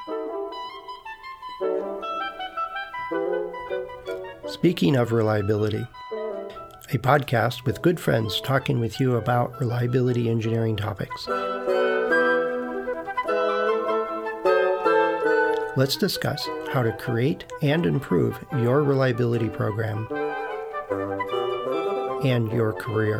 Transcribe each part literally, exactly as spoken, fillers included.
Speaking of reliability, a podcast with good friends talking with you about reliability engineering topics. Let's discuss how to create and improve your reliability program and your career.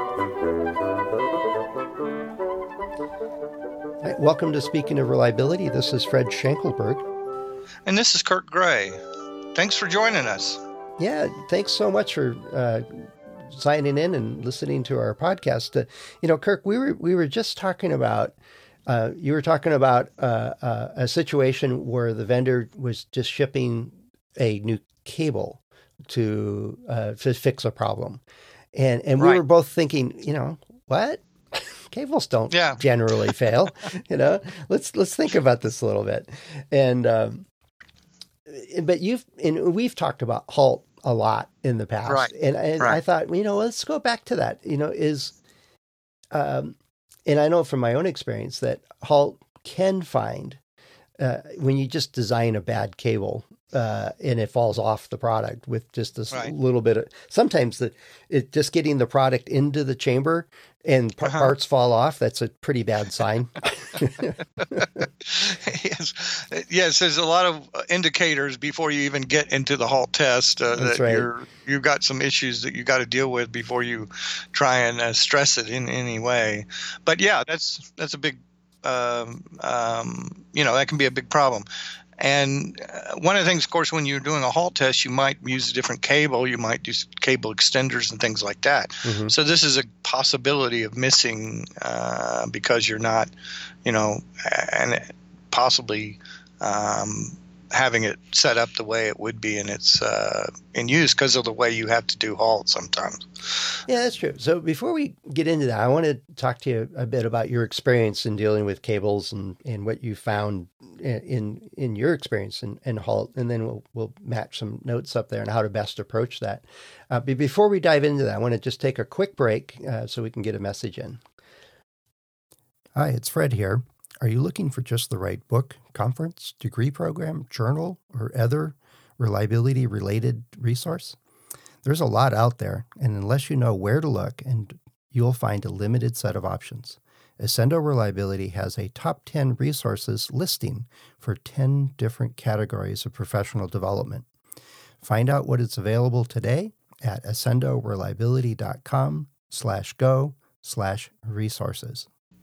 Hi, welcome to Speaking of Reliability. This is Fred Schenkelberg. And this is Kirk Gray. Thanks for joining us. Yeah, thanks so much for uh, signing in and listening to our podcast. Uh, you know, Kirk, we were we were just talking about, uh, you were talking about uh, uh, a situation where the vendor was just shipping a new cable to uh, to fix a problem, and and we right. were both thinking, you know, what? Cables don't yeah. generally fail. You know, let's let's think about this a little bit, and um, but you've and we've talked about Halt a lot in the past. Right. And, and right. I thought, you know, let's go back to that, you know, is, um, and I know from my own experience that Halt can find, uh, when you just design a bad cable, uh, and it falls off the product with just this right. little bit of, sometimes the, it just getting the product into the chamber and p- uh-huh. parts fall off. That's a pretty bad sign. yes. Yes. There's a lot of indicators before you even get into the Halt test uh, that right. you're, you've got some issues that you got to deal with before you try and uh, stress it in any way. But yeah, that's, that's a big, um, um, you know, that can be a big problem. And uh, one of the things, of course, when you're doing a Halt test, you might use a different cable. You might use cable extenders and things like that. Mm-hmm. So this is a possibility of missing uh, because you're not, you know, and possibly um, having it set up the way it would be in its uh, in use because of the way you have to do Halt sometimes. Yeah, that's true. So before we get into that, I want to talk to you a bit about your experience in dealing with cables and, and what you found in in your experience in, in Halt, and then we'll we'll match some notes up there on how to best approach that. Uh, but before we dive into that, I want to just take a quick break uh, so we can get a message in. Hi, it's Fred here. Are you looking for just the right book, conference, degree program, journal, or other reliability-related resource? There's a lot out there, and unless you know where to look, and you'll find a limited set of options. Accendo Reliability has a top ten resources listing for ten different categories of professional development. Find out what is available today at accendoreliability.com slash go slash resources.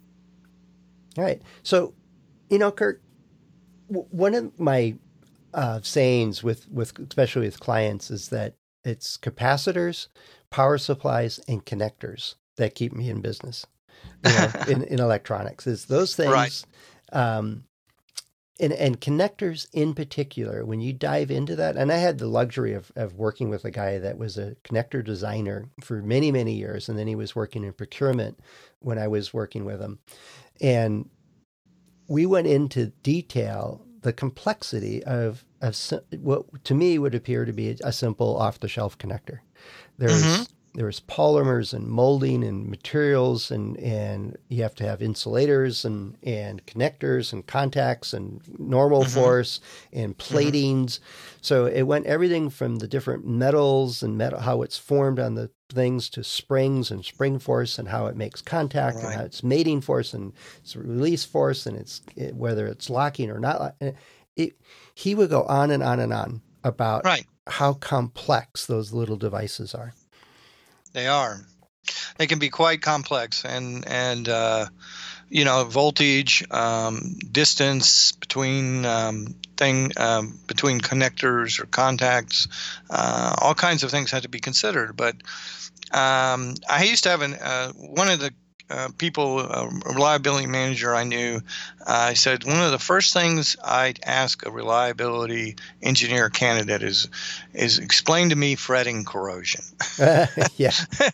All right. So, you know, Kurt, w- one of my uh, sayings with, with, especially with clients, is that it's capacitors, power supplies, and connectors that keep me in business. You know, in, in electronics, is those things, right. um, and and connectors in particular. When you dive into that, and I had the luxury of of working with a guy that was a connector designer for many many years, and then he was working in procurement when I was working with him, and we went into detail the complexity of of what to me would appear to be a simple off the shelf connector. There's mm-hmm. There's polymers and molding and materials, and, and you have to have insulators and, and connectors and contacts and normal mm-hmm. force and platings. Mm-hmm. So it went everything from the different metals and metal, how it's formed on the things, to springs and spring force and how it makes contact, right. and how it's mating force and its release force, and it's it, whether it's locking or not. It, he would go on and on and on about right. how complex those little devices are. They are. They can be quite complex, and and uh, you know, voltage, um, distance between um, thing um, between connectors or contacts, uh, all kinds of things have to be considered. But um, I used to have an uh, one of the uh, people, a reliability manager I knew, I uh, said one of the first things I'd ask a reliability engineer candidate is is explain to me fretting corrosion. Uh, yeah.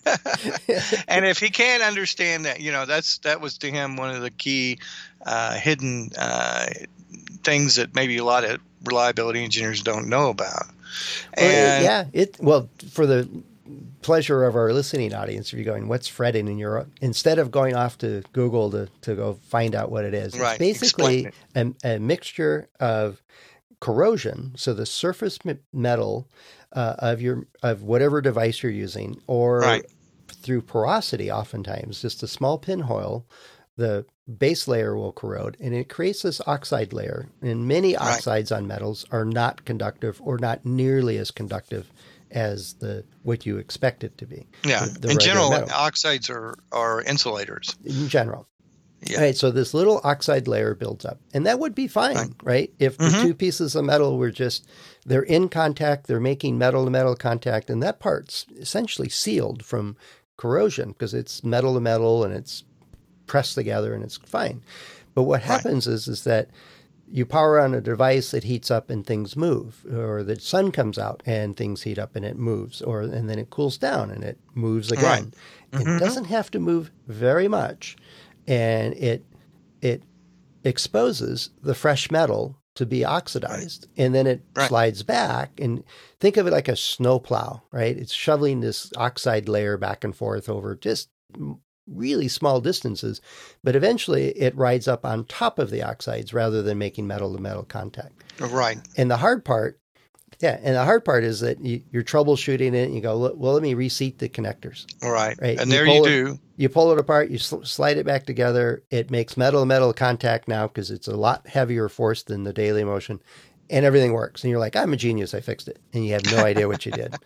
And if he can't understand that, you know, that's that was to him one of the key uh, hidden uh, things that maybe a lot of reliability engineers don't know about. Well, And it, yeah, it well for the pleasure of our listening audience, if you're going, what's fretting? And you're, instead of going off to Google to, to go find out what it is, Right. it's basically a, a mixture of corrosion. So the surface metal uh, of your, of whatever device you're using, or Right. through porosity, oftentimes just a small pinhole, the base layer will corrode, and it creates this oxide layer. And many Right. oxides on metals are not conductive, or not nearly as conductive as the what you expect it to be. Yeah. The, the In regular general, metal. oxides are, are insulators. In general. Yeah. All right, so this little oxide layer builds up, and that would be fine, right? right? If the Mhm. two pieces of metal were just, they're in contact, they're making metal to metal contact, and that part's essentially sealed from corrosion because it's metal to metal and it's pressed together and it's fine. But what happens right. is, is that you power on a device, it heats up and things move, or the sun comes out and things heat up and it moves, or and then it cools down and it moves again. Right. Mm-hmm. It doesn't have to move very much. And it it exposes the fresh metal to be oxidized, right. and then it right. slides back. And think of it like a snowplow, right? It's shoveling this oxide layer back and forth over just really small distances, but eventually it rides up on top of the oxides rather than making metal to metal contact. Right. And the hard part, yeah, and the hard part is that you, you're troubleshooting it, and you go, well, let me reseat the connectors. Right. Right. And you there you it, do. You pull it apart, you sl- slide it back together. It makes metal to metal contact now because it's a lot heavier force than the daily motion, and everything works. And you're like, I'm a genius, I fixed it. And you have no idea what you did.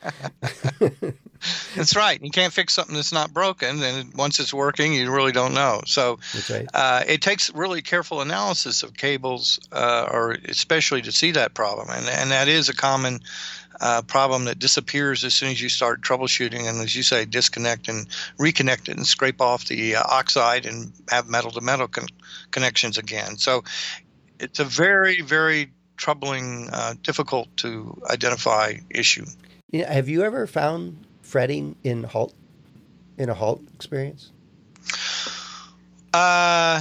That's right. You can't fix something that's not broken. And once it's working, you really don't know. So that's right. uh, it takes really careful analysis of cables, uh, or especially to see that problem. And, and that is a common uh, problem that disappears as soon as you start troubleshooting. And as you say, disconnect and reconnect it and scrape off the uh, oxide and have metal to metal con- connections again. So it's a very, very troubling, uh, difficult to identify issue. You know, have you ever found fretting in halt in a halt experience? Uh,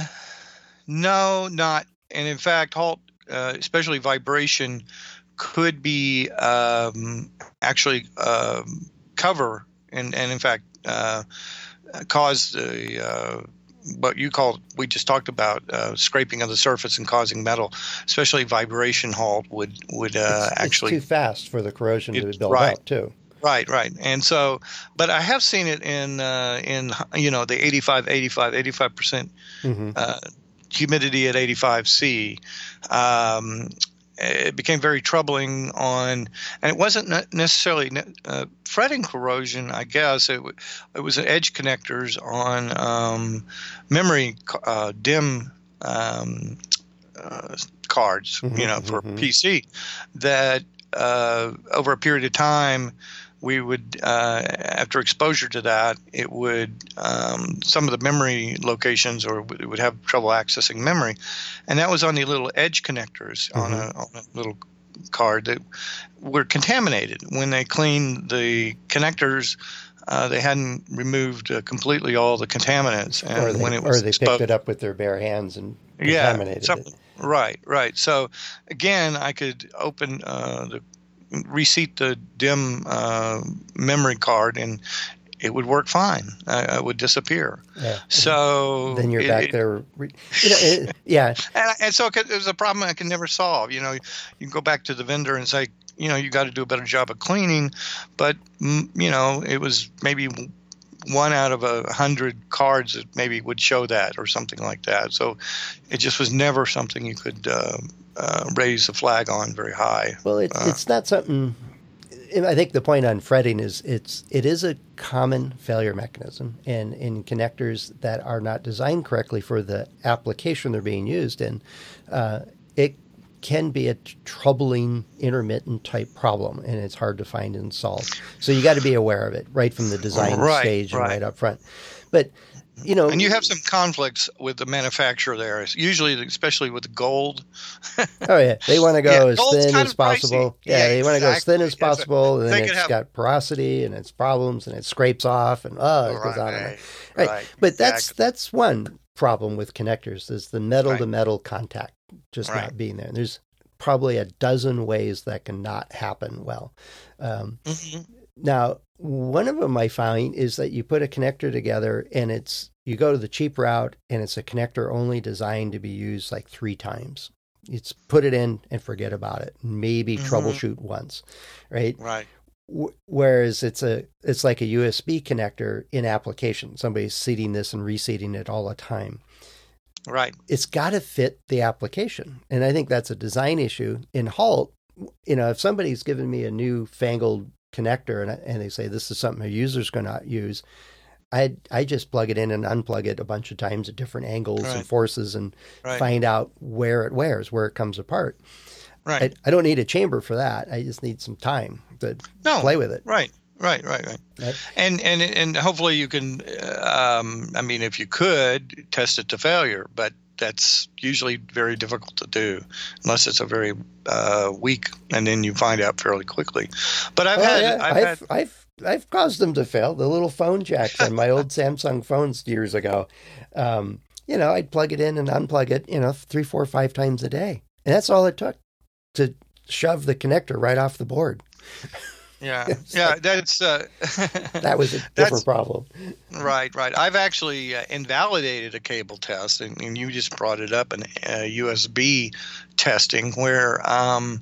no, not. And in fact, halt, uh, especially vibration, could be um, actually um, cover and, and in fact uh, cause the uh, what you call, we just talked about, uh, scraping of the surface and causing metal, especially vibration halt would would uh, it's, actually it's too fast for the corrosion to build right. up too. Right, right. And so, but I have seen it in, uh, in you know, the eighty-five, eighty-five, eighty-five percent mm-hmm. uh, humidity at eighty-five C. Um, it became very troubling on, and it wasn't necessarily uh, fretting corrosion, I guess. It, w- it was edge connectors on um, memory uh, DIMM um, uh, cards, mm-hmm, you know, for mm-hmm. P C that uh, over a period of time, we would, uh, after exposure to that, it would, um, some of the memory locations or it would have trouble accessing memory. And that was on the little edge connectors mm-hmm. on, a, on a little card that were contaminated. When they cleaned the connectors, uh, they hadn't removed uh, completely all the contaminants. And or they, when it was or they exposed, picked it up with their bare hands and contaminated yeah, some, it. Right, right. So again, I could open uh, the reseat the DIMM uh, memory card and it would work fine. Uh, it would disappear. Yeah. So then you're it, back it, there. You know, it, yeah. And, and so it was a problem I can never solve. You know, you can go back to the vendor and say, you know, you got to do a better job of cleaning, but you know, it was maybe one out of a hundred cards that maybe would show that or something like that. So it just was never something you could uh, uh, raise the flag on very high. Well, it, uh, it's not something. I think the point on fretting is it's it is a common failure mechanism, and in connectors that are not designed correctly for the application they're being used in, uh, it can be a troubling intermittent type problem, and it's hard to find and solve. So you got to be aware of it right from the design right, stage and right. right up front. But you know, and you have some conflicts with the manufacturer there. Usually, especially with the gold. Oh yeah, they want to go yeah, as thin as possible. Yeah, yeah, they want to go as thin as possible, and then it's have... got porosity and it's problems and it scrapes off and oh, it right, goes on and on. Right, right. right. But exactly. that's that's one problem with connectors is the metal right. to metal contact just right. not being there. And there's probably a dozen ways that can not happen well. Um, mm-hmm. Now, one of them I find is that you put a connector together and it's, you go to the cheap route and it's a connector only designed to be used like three times. It's put it in and forget about it. Maybe mm-hmm. troubleshoot once, right? Right. W- whereas it's a, it's like a U S B connector in application. Somebody's seating this and reseating it all the time. Right. It's got to fit the application. And I think that's a design issue. In Halt, you know, if somebody's given me a new fangled connector and, and they say this is something a user's going to use, I I just plug it in and unplug it a bunch of times at different angles right. and forces and right. find out where it wears, where it comes apart. Right. I, I don't need a chamber for that. I just need some time to no, play with it. Right. Right, right, right, right. And and and hopefully you can. Um, I mean, if you could test it to failure, but that's usually very difficult to do unless it's a very uh, weak, and then you find out fairly quickly. But I've oh, had, yeah. I've, I've, had, I've I've caused them to fail. The little phone jacks on my old Samsung phones years ago. Um, you know, I'd plug it in and unplug it. You know, three, four, five times a day, and that's all it took to shove the connector right off the board. Yeah, yeah, like, that's uh, that was a different problem. Right, right. I've actually uh, invalidated a cable test, and, and you just brought it up in uh, U S B testing, where um,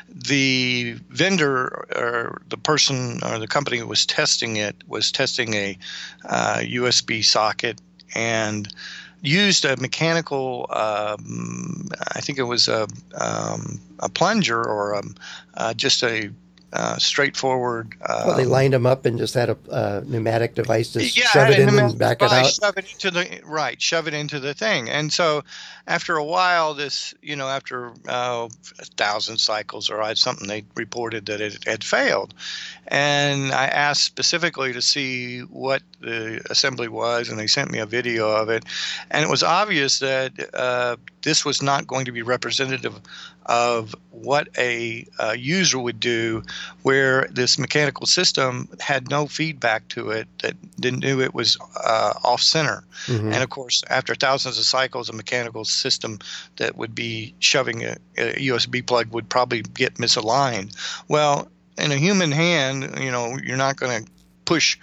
the vendor or the person or the company who was testing it was testing a uh, U S B socket and used a mechanical, um, I think it was a, um, a plunger or a, uh, just a Uh, straightforward. Um, well, they lined them up and just had a uh, pneumatic device to yeah, shove it in pneumatic and back device, it out. Shove it into the right, shove it into the thing. And so, after a while, this, you know, after uh, a thousand cycles or something, they reported that it had failed. And I asked specifically to see what the assembly was, and they sent me a video of it. And it was obvious that uh, this was not going to be representative of what a uh, user would do, where this mechanical system had no feedback to it, that didn't knew it was uh, off center. Mm-hmm. And of course, after thousands of cycles, a mechanical system that would be shoving a, a U S B plug would probably get misaligned. Well, in a human hand, you know, you're not going to push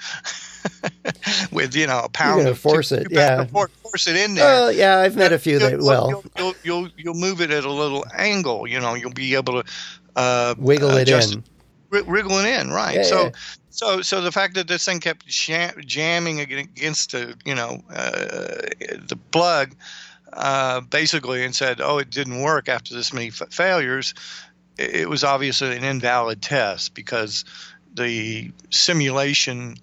with, you know, a pound. You're going to force it, yeah. Force it in there. Well, yeah, I've met a few that you'll, will. You'll, you'll, you'll, you'll move it at a little angle, you know, you'll be able to uh, wiggle it adjust, in. R- wriggle it in, right. Yeah, so, yeah. so, so the fact that this thing kept jam- jamming against the, you know, uh, the plug, uh, basically, and said, oh, it didn't work after this many f- failures, it was obviously an invalid test because the simulation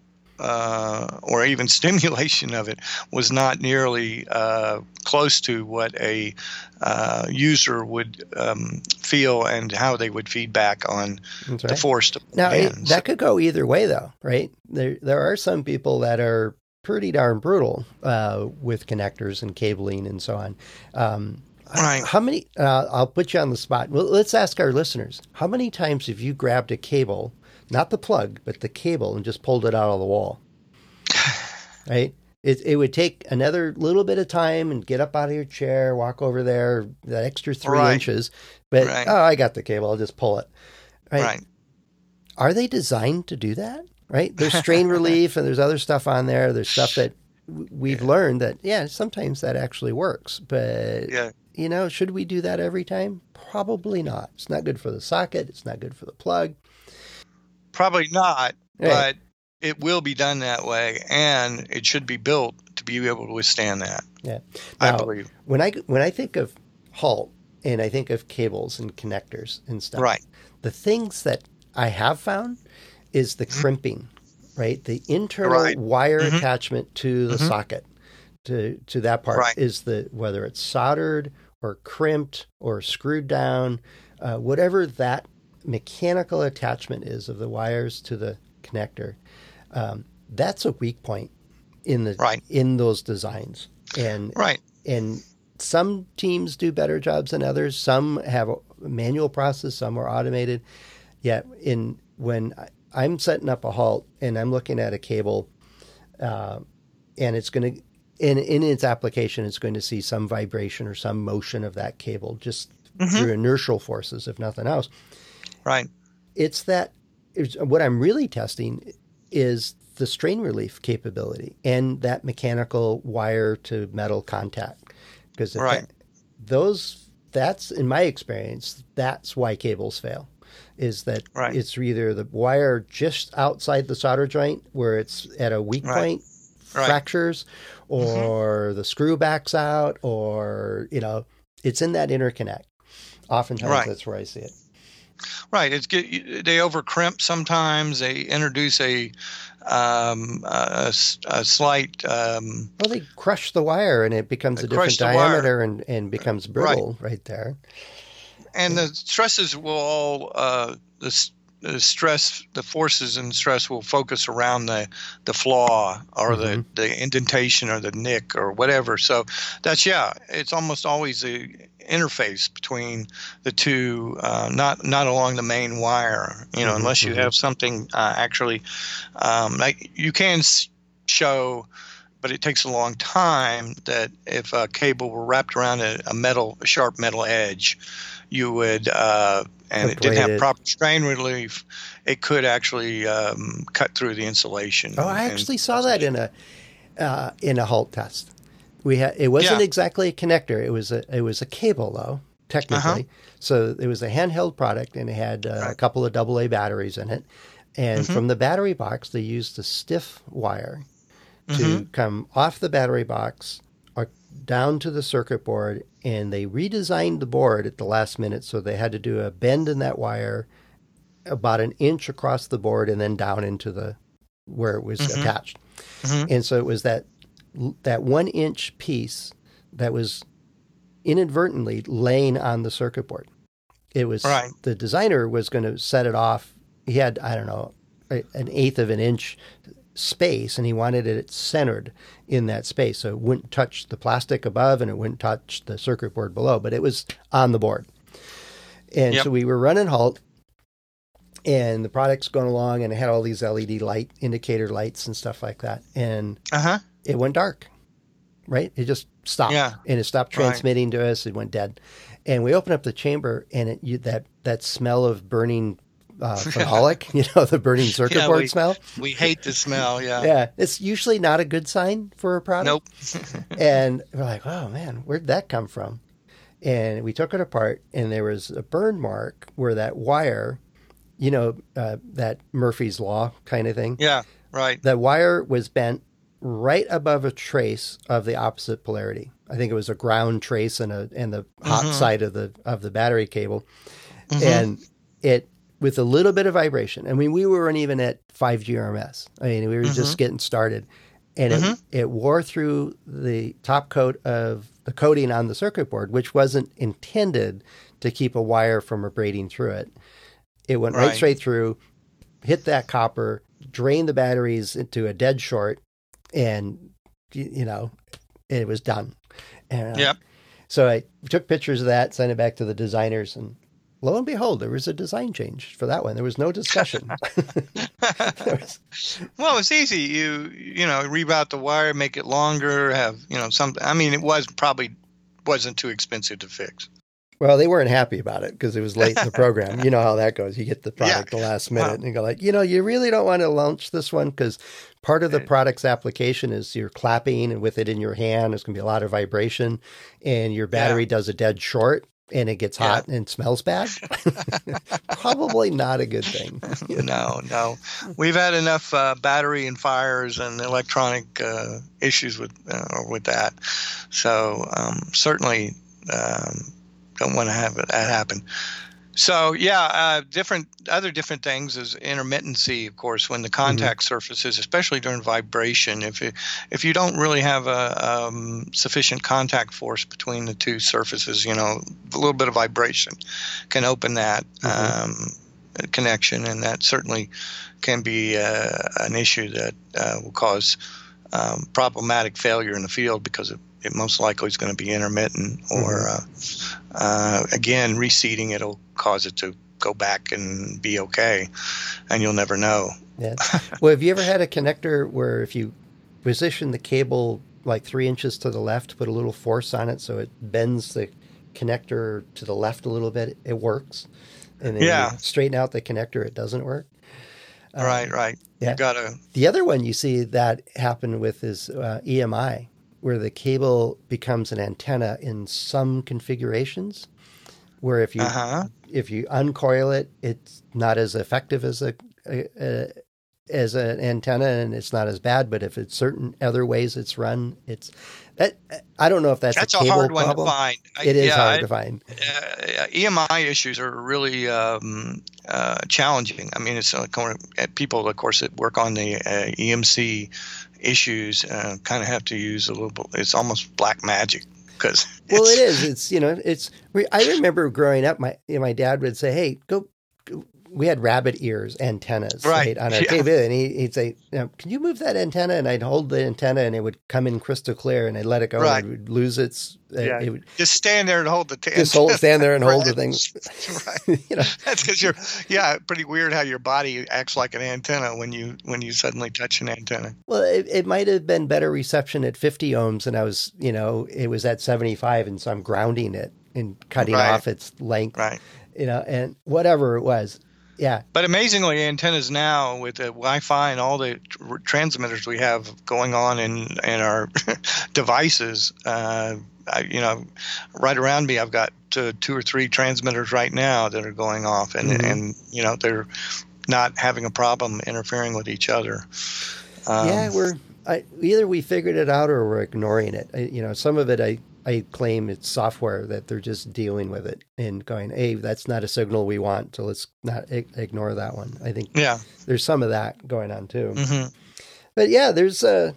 uh, or even stimulation of it was not nearly uh, close to what a uh, user would um, feel and how they would feedback on right. the force. Now, it, that could go either way, though, right? There, there are some people that are pretty darn brutal uh, with connectors and cabling and so on. Um, Right. How many, uh, I'll put you on the spot. Well, let's ask our listeners. How many times have you grabbed a cable, not the plug, but the cable, and just pulled it out of the wall? Right? It, it would take another little bit of time and get up out of your chair, walk over there, that extra three right. inches. But, right. oh, I got the cable. I'll just pull it. Right? Right. Are they designed to do that? Right? There's strain relief and there's other stuff on there. There's stuff that we've yeah. learned that, yeah, sometimes that actually works. But... yeah. You know, should we do that every time? Probably not. It's not good for the socket. It's not good for the plug. Probably not, right. but it will be done that way, and it should be built to be able to withstand that. Yeah, now, I believe. When I when I think of Halt and I think of cables and connectors and stuff, right. the things that I have found is the mm-hmm. crimping, right? The internal right. wire mm-hmm. attachment to the mm-hmm. socket, to to that part right. is the whether it's soldered or crimped or screwed down, uh, whatever that mechanical attachment is of the wires to the connector, um, that's a weak point in the right. in those designs. And right. and some teams do better jobs than others. Some have a manual process, some are automated. Yet in when I'm setting up a Halt and I'm looking at a cable, uh, and it's going to In, in its application, it's going to see some vibration or some motion of that cable just mm-hmm. through inertial forces, if nothing else. Right. It's that it's, what I'm really testing is the strain relief capability and that mechanical wire to metal contact. Because Right. that, those, that's, in my experience, that's why cables fail. Is that Right. it's either the wire just outside the solder joint where it's at a weak Right. point, Right. fractures, or the screw backs out, or, you know, it's in that interconnect. Oftentimes Right. that's where I see it. Right. It's get, they over crimp sometimes. They introduce a um, a, s- a slight um, Well, they crush the wire and it becomes a crush different the wire. diameter and, and becomes brittle right, there. and the stresses will all uh, the, s- the stress, the forces and stress will focus around the the flaw or Mhm. the the indentation or the nick or whatever. So that's yeah, it's almost always a interface between the two, uh, not not along the main wire. You know, Mhm, unless you mhm. have something uh, actually um, like you can s- show. But it takes a long time that if a cable were wrapped around a, a metal, a sharp metal edge, you would, uh, and it didn't Abrade have it. proper strain relief, it could actually um, cut through the insulation. Oh, I and- actually saw that in a uh, in a Halt test. We had it wasn't Yeah. exactly a connector. It was a it was a cable though, technically. So it was a handheld product and it had uh, a Right. couple of double A batteries in it. And Mhm. from the battery box, they used a stiff wire to Mhm. come off the battery box or down to the circuit board, and they redesigned the board at the last minute, so they had to do a bend in that wire about an inch across the board and then down into the where it was Mhm. attached. Mhm. And so it was that that one inch piece that was inadvertently laying on the circuit board. It was Right. the designer was going to set it off. He had, I don't know, a- an eighth of an inch space, and he wanted it centered in that space so it wouldn't touch the plastic above and it wouldn't touch the circuit board below, but it was on the board. And Yep. so we were running Halt, and the product's going along, and it had all these L E D light indicator lights and stuff like that, and Uh huh. it went dark. Right? It just stopped, Yeah. and it stopped Right. transmitting to us. It went dead, and we opened up the chamber, and it you, that that smell of burning uh, phenolic, you know, the burning circuit Yeah, board we- smell. We hate the smell. Yeah. Yeah, it's usually not a good sign for a product. Nope. And we're like, oh man, where'd that come from? And we took it apart, and there was a burn mark where that wire, you know, uh, that Murphy's Law kind of thing. Yeah. Right. The wire was bent right above a trace of the opposite polarity. I think it was a ground trace and a and the hot Mhm. side of the of the battery cable, Mhm. and it with a little bit of vibration. I mean, we weren't even at five G R M S. I mean, we were Mhm. just getting started, and Mhm. it it wore through the top coat of the coating on the circuit board, which wasn't intended to keep a wire from abrading through it. It went right, Right. straight through, hit that copper, drained the batteries into a dead short, and y- you know, it was done. And, uh, Yep. So I took pictures of that, sent it back to the designers, and lo and behold, there was a design change for that one. There was no discussion. There was- Well, it's easy. You you know reroute the wire, make it longer. Have you know something? I mean, it was probably wasn't too expensive to fix. well, they weren't happy about it because it was late in the program. You know how that goes. You get the Yeah. product the last minute Wow. and you go like, you know, you really don't want to launch this one because part of the product's application is you're clapping, and with it in your hand, there's going to be a lot of vibration, and your battery does a dead short and it gets Yeah. hot and smells bad. Probably not a good thing. No, no. We've had enough uh, battery and fires and electronic uh, issues with uh, with that. So um, certainly um, don't want to have it, that happen. So yeah, uh, different other different things is intermittency, of course, when the contact surfaces, especially during vibration. If it, if you don't really have a um, sufficient contact force between the two surfaces, you know, a little bit of vibration can open that um, connection, and that certainly can be uh, an issue that uh, will cause um, problematic failure in the field because it, it most likely is going to be intermittent, or uh, uh, again, reseating it'll cause it to go back and be okay, and you'll never know. Yeah. Well, have you ever had a connector where if you position the cable like three inches to the left, put a little force on it so it bends the connector to the left a little bit, it works? And then Yeah. you straighten out the connector, it doesn't work? Um, right, right. Yeah. You gotta. The other one you see that happen with is uh, E M I, where the cable becomes an antenna in some configurations. Where if you Uh-huh. if you uncoil it, it's not as effective as a, a, a as an antenna, and it's not as bad. But if it's certain other ways it's run, it's that I don't know if that's, That's a a cable hard one problem. to find. I, It is yeah, hard I, to find. uh, E M I issues are really um, uh, challenging. I mean, it's uh, people, of course, that work on the uh, E M C issues uh, kind of have to use a little bit. It's almost black magic because. Well, it is. It's you know, it's. I remember growing up, my my dad would say, "Hey, go." go we had rabbit ears antennas right, right on our yeah. T V, and he, he'd say, you know, "Can you move that antenna?" And I'd hold the antenna, and it would come in crystal clear, and I'd let it go, right. and it would lose its. Uh, yeah. It would just stand there and hold the t- just hold, stand there and hold the thing. right. you know, that's because you're. Yeah, pretty weird how your body acts like an antenna when you when you suddenly touch an antenna. Well, it, it might have been better reception at fifty ohms, and I was, you know, it was at seventy-five, and so I'm grounding it and cutting right. off its length, right? You know, and whatever it was. Yeah. But amazingly, antennas now with the Wi-Fi and all the tr- transmitters we have going on in, in our devices, uh, I, you know, right around me, I've got uh, two or three transmitters right now that are going off, and, mm-hmm. and you know, they're not having a problem interfering with each other. Um, yeah, we're I, either we figured it out or we're ignoring it. I, you know, some of it I. I claim it's software that they're just dealing with it and going, hey, that's not a signal we want, so let's not I- ignore that one. I think yeah. there's some of that going on too. Mm-hmm. But yeah, there's uh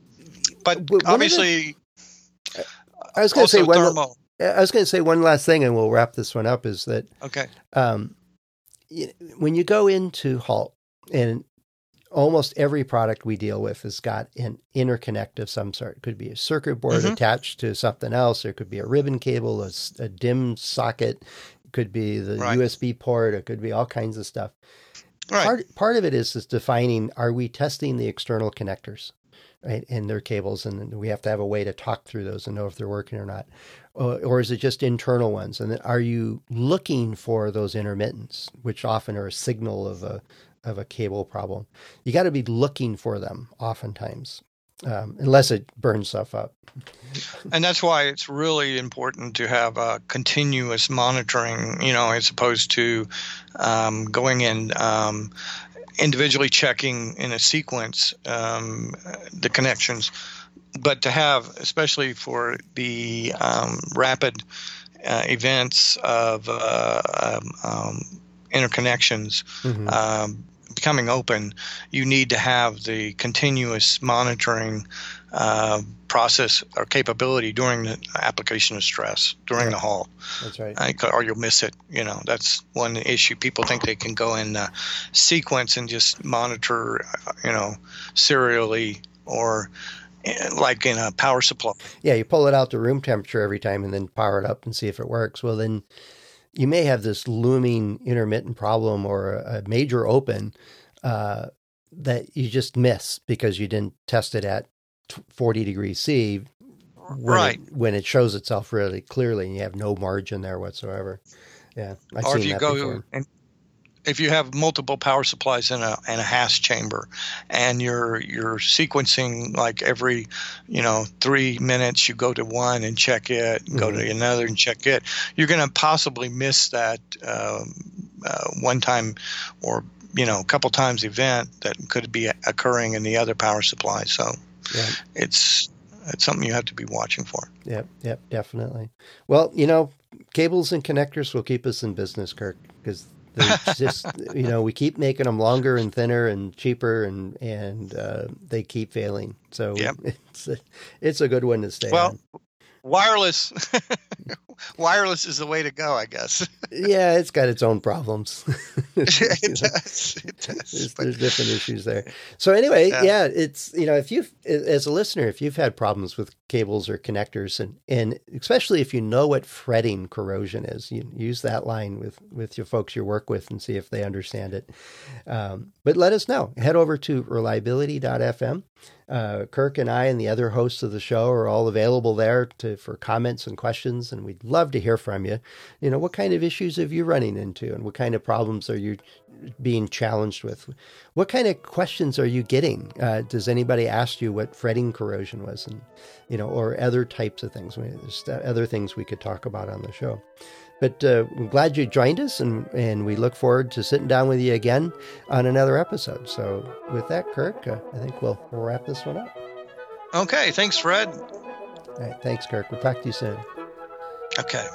But obviously, the, I was going to say one. thermal. I was going to say one last thing, and we'll wrap this one up. Is that okay? Um, you, when you go into Halt, and almost every product we deal with has got an interconnect of some sort. It could be a circuit board mm-hmm. attached to something else. There could be a ribbon cable, a, a DIMM socket. It could be the right. U S B port. It could be all kinds of stuff. Right. Part, part of it is, is defining, are we testing the external connectors, right, and their cables? And we have to have a way to talk through those and know if they're working or not. Or, or is it just internal ones? And then are you looking for those intermittents, which often are a signal of a of a cable problem? You got to be looking for them oftentimes, um, unless it burns stuff up. And that's why it's really important to have a continuous monitoring, you know, as opposed to um, going in um, individually checking in a sequence um, the connections, but to have, especially for the um, rapid uh, events of uh, um, um, interconnections, mm-hmm. um, becoming open, you need to have the continuous monitoring uh, process or capability during the application of stress, during yeah. the halt. That's right. Uh, or you'll miss it. You know, that's one issue. People think they can go in uh, sequence and just monitor, you know, serially or like in a power supply. Yeah, you pull it out to room temperature every time and then power it up and see if it works. Well, then you may have this looming intermittent problem or a, a major open uh, that you just miss because you didn't test it at forty degrees C when, right. it, when it shows itself really clearly and you have no margin there whatsoever. Yeah, I've or seen if you that go before. And if you have multiple power supplies in a in a Haas chamber, and you're you're sequencing like every, you know, three minutes, you go to one and check it, and mm-hmm. go to another and check it, you're going to possibly miss that um, uh, one time or, you know, a couple times event that could be occurring in the other power supply. So yeah. it's it's something you have to be watching for. Yep, yep, definitely. Well, you know, cables and connectors will keep us in business, Kirk, because they're just, you know, we keep making them longer and thinner and cheaper, and and uh, they keep failing. So yep. it's a, it's a good one to stay well, on. Wireless, wireless is the way to go, I guess. Yeah, it's got its own problems. it does. It does. There's, there's different issues there. So anyway, yeah. yeah, it's, you know, if you've, as a listener, if you've had problems with cables or connectors, and, and especially if you know what fretting corrosion is, you use that line with, with your folks you work with and see if they understand it. Um, but let us know. Head over to reliability dot f m. Uh, Kirk and I and the other hosts of the show are all available there to for comments and questions, and we'd love to hear from you. You know, what kind of issues have you running into, and what kind of problems are you being challenged with. What kind of questions are you getting? Uh, does anybody ask you what fretting corrosion was, and you know, or other types of things? I mean, there's other things we could talk about on the show. But uh, I'm glad you joined us, and, and we look forward to sitting down with you again on another episode. So with that, Kirk, uh, I think we'll, we'll wrap this one up. Okay. Thanks, Fred. All right. Thanks, Kirk. We'll talk to you soon. Okay.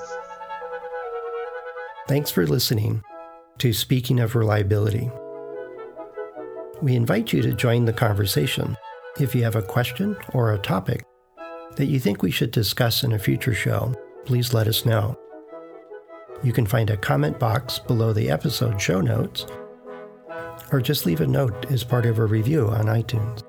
Thanks for listening to Speaking of Reliability. We invite you to join the conversation. If you have a question or a topic that you think we should discuss in a future show, please let us know. You can find a comment box below the episode show notes, or just leave a note as part of a review on iTunes.